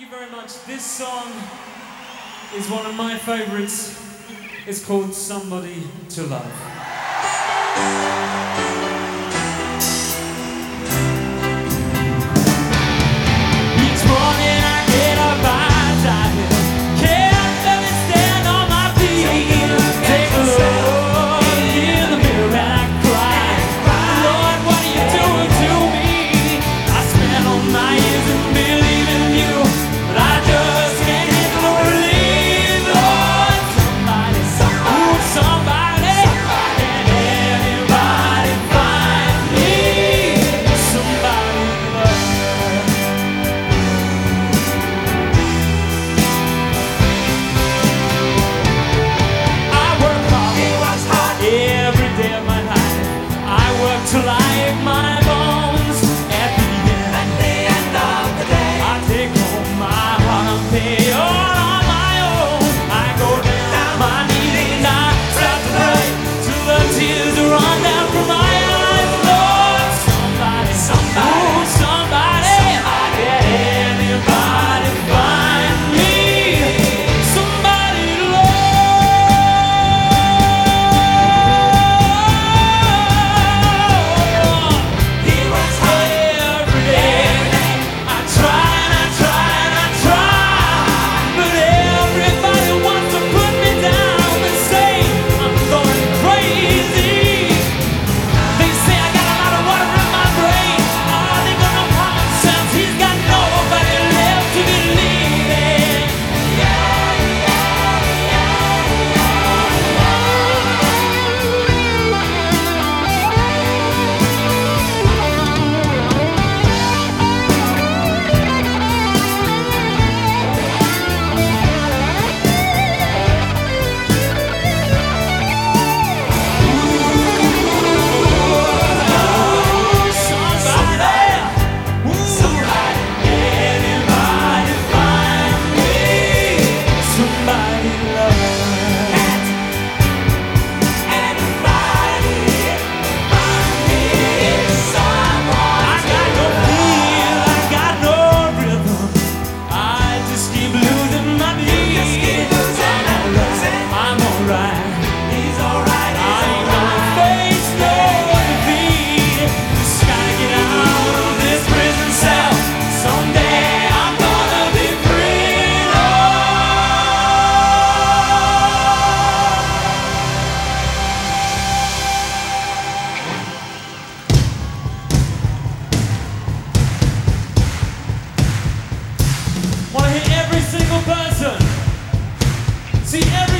you very much. This song is one of my favorites. It's called Somebody to Love. To like my bones at the end of the day, I take home my heart and pay all on my own. I go down my knees and I start to pray till the tears run down from my eyes. Lord, somebody, oh, somebody, can anybody find me somebody to love? Wanna hit every single person. See every